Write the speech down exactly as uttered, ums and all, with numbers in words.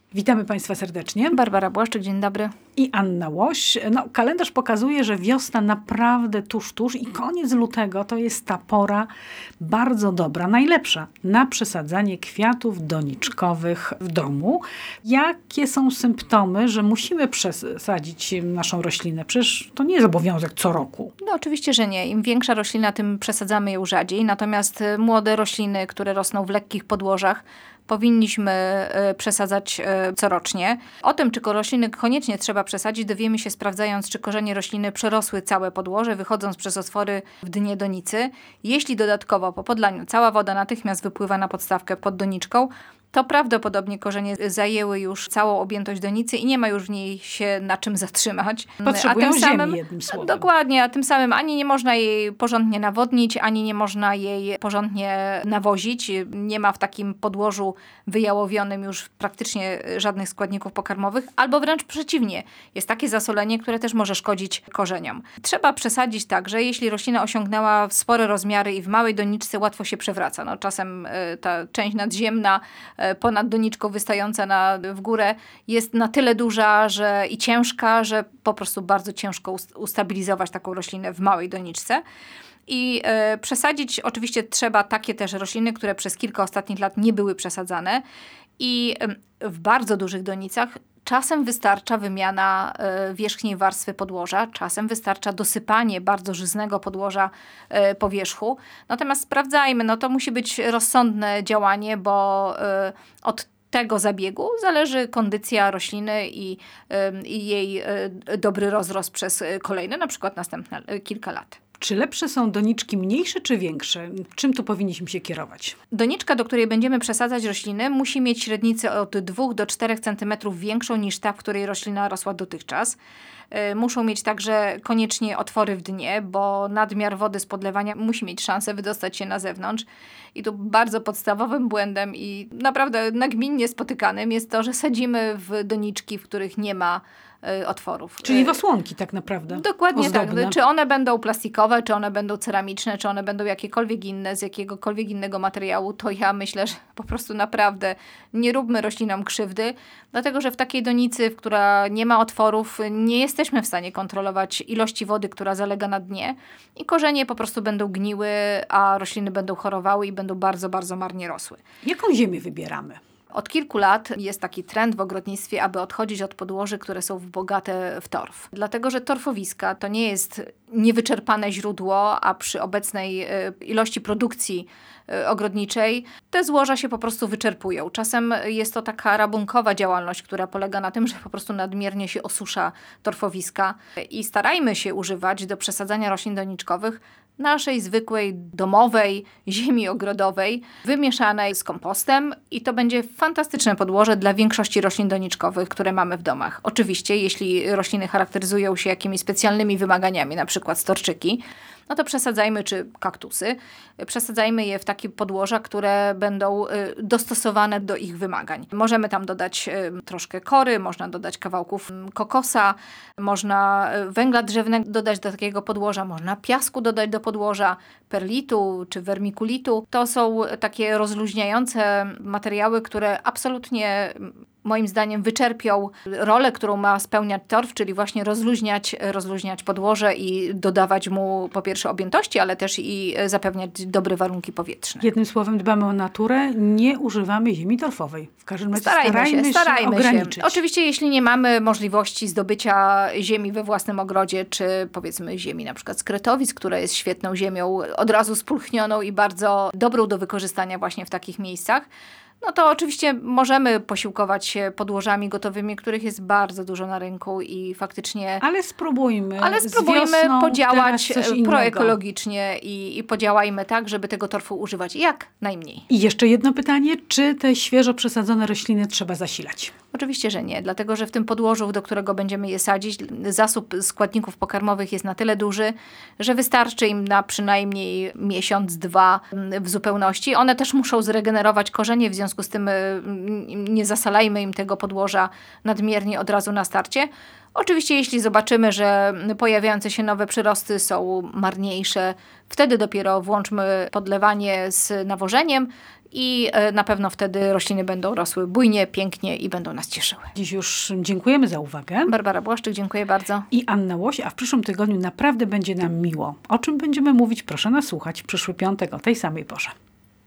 Witamy Państwa serdecznie. Barbara Błaszczyk, dzień dobry. I Anna Łoś. No, kalendarz pokazuje, że wiosna naprawdę tuż, tuż i koniec lutego to jest ta pora bardzo dobra, najlepsza na przesadzanie kwiatów doniczkowych w domu. Jakie są symptomy, że musimy przesadzić naszą roślinę? Przecież to nie jest obowiązek co roku. No oczywiście, że nie. Im większa roślina, tym przesadzamy ją rzadziej. Natomiast młode rośliny, które rosną w lekkich podłożach, powinniśmy przesadzać corocznie. O tym, czy rośliny koniecznie trzeba przesadzić, dowiemy się sprawdzając, czy korzenie rośliny przerosły całe podłoże, wychodząc przez otwory w dnie donicy. Jeśli dodatkowo po podlaniu cała woda natychmiast wypływa na podstawkę pod doniczką, to prawdopodobnie korzenie zajęły już całą objętość donicy i nie ma już w niej się na czym zatrzymać. Potrzebują a tym ziemi, samym, jednym słowem. Dokładnie, a tym samym ani nie można jej porządnie nawodnić, ani nie można jej porządnie nawozić. Nie ma w takim podłożu wyjałowionym już praktycznie żadnych składników pokarmowych, albo wręcz przeciwnie. Jest takie zasolenie, które też może szkodzić korzeniom. Trzeba przesadzić tak, że jeśli roślina osiągnęła spore rozmiary i w małej doniczce łatwo się przewraca. No, czasem ta część nadziemna ponad doniczką wystająca na, w górę jest na tyle duża że, i ciężka, że po prostu bardzo ciężko ustabilizować taką roślinę w małej doniczce. I e, przesadzić oczywiście trzeba takie też rośliny, które przez kilka ostatnich lat nie były przesadzane. I e, w bardzo dużych donicach czasem wystarcza wymiana e, wierzchniej warstwy podłoża, czasem wystarcza dosypanie bardzo żyznego podłoża e, po wierzchu. Natomiast sprawdzajmy, no to musi być rozsądne działanie, bo e, od tego zabiegu zależy kondycja rośliny i, e, i jej e, dobry rozrost przez kolejne, na przykład następne e, kilka lat. Czy lepsze są doniczki mniejsze czy większe? Czym tu powinniśmy się kierować? Doniczka, do której będziemy przesadzać rośliny, musi mieć średnicę od dwóch do czterech centymetrów większą niż ta, w której roślina rosła dotychczas. Muszą mieć także koniecznie otwory w dnie, bo nadmiar wody z podlewania musi mieć szansę wydostać się na zewnątrz. I tu bardzo podstawowym błędem i naprawdę nagminnie spotykanym jest to, że sadzimy w doniczki, w których nie ma otworów. Czyli w osłonki tak naprawdę. Dokładnie ozdobne. tak. Czy one będą plastikowe, czy one będą ceramiczne, czy one będą jakiekolwiek inne, z jakiegokolwiek innego materiału, to ja myślę, że po prostu naprawdę nie róbmy roślinom krzywdy, dlatego że w takiej donicy, w która nie ma otworów, nie jesteśmy w stanie kontrolować ilości wody, która zalega na dnie i korzenie po prostu będą gniły, a rośliny będą chorowały i będą bardzo, bardzo marnie rosły. Jaką ziemię wybieramy? Od kilku lat jest taki trend w ogrodnictwie, aby odchodzić od podłoży, które są bogate w torf. Dlatego, że torfowiska to nie jest niewyczerpane źródło, a przy obecnej ilości produkcji ogrodniczej te złoża się po prostu wyczerpują. Czasem jest to taka rabunkowa działalność, która polega na tym, że po prostu nadmiernie się osusza torfowiska i starajmy się używać do przesadzania roślin doniczkowych naszej zwykłej, domowej ziemi ogrodowej, wymieszanej z kompostem i to będzie fantastyczne podłoże dla większości roślin doniczkowych, które mamy w domach. Oczywiście, jeśli rośliny charakteryzują się jakimiś specjalnymi wymaganiami, na przykład storczyki, no to przesadzajmy, czy kaktusy, przesadzajmy je w takie podłoża, które będą dostosowane do ich wymagań. Możemy tam dodać troszkę kory, można dodać kawałków kokosa, można węgla drzewnego dodać do takiego podłoża, można piasku dodać do podłoża, perlitu czy wermikulitu. To są takie rozluźniające materiały, które absolutnie moim zdaniem wyczerpią rolę, którą ma spełniać torf, czyli właśnie rozluźniać, rozluźniać podłoże i dodawać mu po pierwsze objętości, ale też i zapewniać dobre warunki powietrzne. Jednym słowem dbamy o naturę, nie używamy ziemi torfowej. W każdym razie starajmy, starajmy się, starajmy się ograniczyć. Się. Oczywiście jeśli nie mamy możliwości zdobycia ziemi we własnym ogrodzie, czy powiedzmy ziemi na przykład z kretowic, która jest świetną ziemią, od razu spulchnioną i bardzo dobrą do wykorzystania właśnie w takich miejscach, no to oczywiście możemy posiłkować się podłożami gotowymi, których jest bardzo dużo na rynku i faktycznie... Ale spróbujmy. Ale spróbujmy z wiosną podziałać innego. proekologicznie i, i podziałajmy tak, żeby tego torfu używać jak najmniej. I jeszcze jedno pytanie, czy te świeżo przesadzone rośliny trzeba zasilać? Oczywiście, że nie, dlatego że w tym podłożu, do którego będziemy je sadzić, zasób składników pokarmowych jest na tyle duży, że wystarczy im na przynajmniej miesiąc, dwa w zupełności. One też muszą zregenerować korzenie, w związku z tym nie zasalajmy im tego podłoża nadmiernie od razu na starcie. Oczywiście jeśli zobaczymy, że pojawiające się nowe przyrosty są marniejsze, wtedy dopiero włączmy podlewanie z nawożeniem i na pewno wtedy rośliny będą rosły bujnie, pięknie i będą nas cieszyły. Dziś już dziękujemy za uwagę. Barbara Błaszczyk, dziękuję bardzo. I Anna Łoś, a w przyszłym tygodniu naprawdę będzie nam miło. O czym będziemy mówić, proszę nas słuchać w przyszły piątek o tej samej porze.